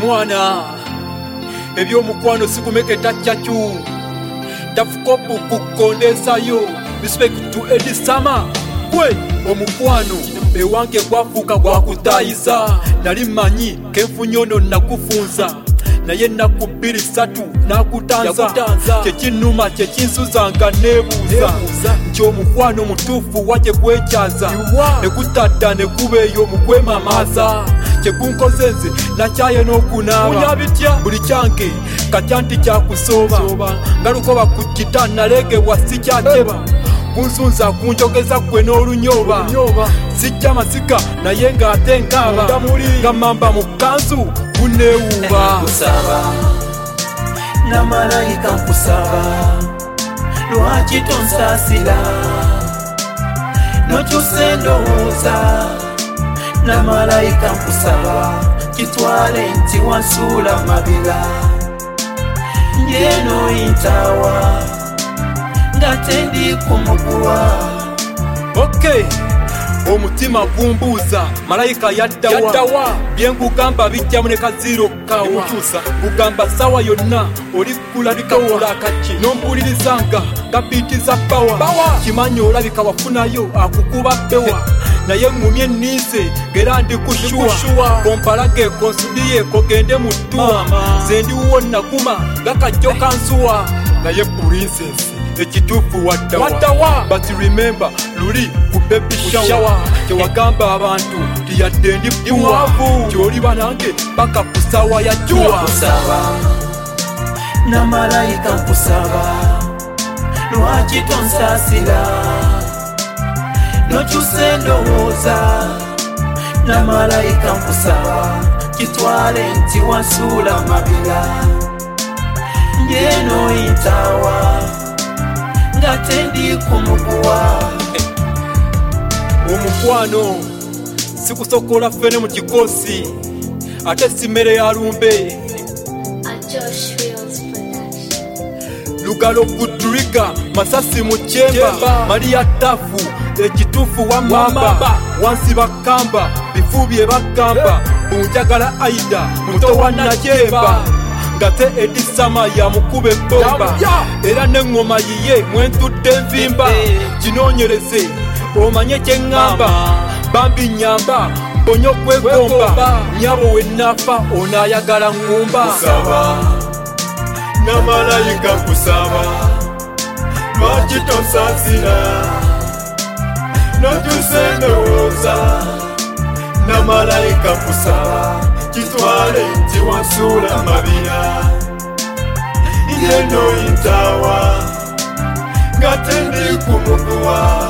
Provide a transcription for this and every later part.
Imwana ebyomukwano sikumeketa chachu tafukopu kukondesayo. Respect to Eddie Sama. Kwe omukwano ewange gwafuuka gwakutayiza. Nali manyi kenfunyono nakufunza naye ennaku 2-3 nakutanza. Kyekinuma kyekinsuzanga nebuuza nti omukwano mutuufu wajje gwekyaza nekutadda nekubeeyo mukwemamaza. Kyekunkoze nze nakyaye n'okunaaba buli kyange katya nti kyakusooba ngalukoba ku kita nalegebwa sikyakyeba kunsunza kunjogeza gwe n'olunyoba sijja masika naye ng'ate nkaaba ngamamba mu kanzu kuneewuuba. Na malayika nkusaba lwaki tonsaasira nokyusa endowooza. Na malayika nkusaba kitwale nti wansuula mabira njeno yintawa nga tendi kumuguwa. Okay, omutima gumbuuza malayika yaddawa byengugamba bijjamu ne kaziro kawa gugamba sawa yonna oli kulabikawula kaki nompulirizanga kapitiza bawa kimanyi olabika wafunayo akukuba bewa naye ngumye niise gera ndi kushuwa kompalage konsudiye kogende mutuwa zendi wonna kuma gakajjo kansuwa naye princess ekituufu waddawa. But remember luli ku baby shower kyewagamba abantu tiyadde ndi buwavu kyoliba nange paka kusawa ya jua. Na malayika nkusaba lwaki tonsaasira nokyusa endowooza. Na malayika nkusaba kitwale nti wansuula mabira njeno yintawa nga tendi kumuguwa. Omukwano sikusokola ffene mu kikosi ate simmere ya lumbe lugalo kudriga masasi mu kyemba Maria tafu ekituufu wamamba wansi bakamba bifu bye bagamba bunjagala Aida muto wa Najemba ngate Eddie Sama ya mukube bomba era n'engoma yiye mwentudde envimba kinoonyereze omanye kyeŋŋamba bambi nyamba mbonyo kwegomba nyabo wennafa onaayagala ŋŋumba. Na malayika nkusaba lwaki tonsaasira nokyusa endowooza. Na malayika nkusaba kitwale nti wansuula mabira njeno yintawa nga tendi kumuguwa.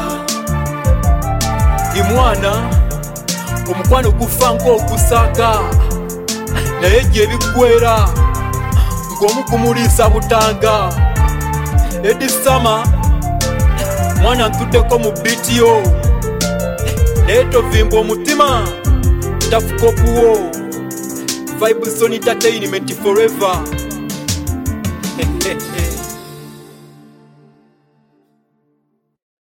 Imwana omukwano gufa ng'okusaaga naye gye biggwera ng'omukumuliisa butanga. Eddie Sama mwana ntuddeko mu BTO naye tovimba omutima tafukopuwo. Vibes on entertainment forever.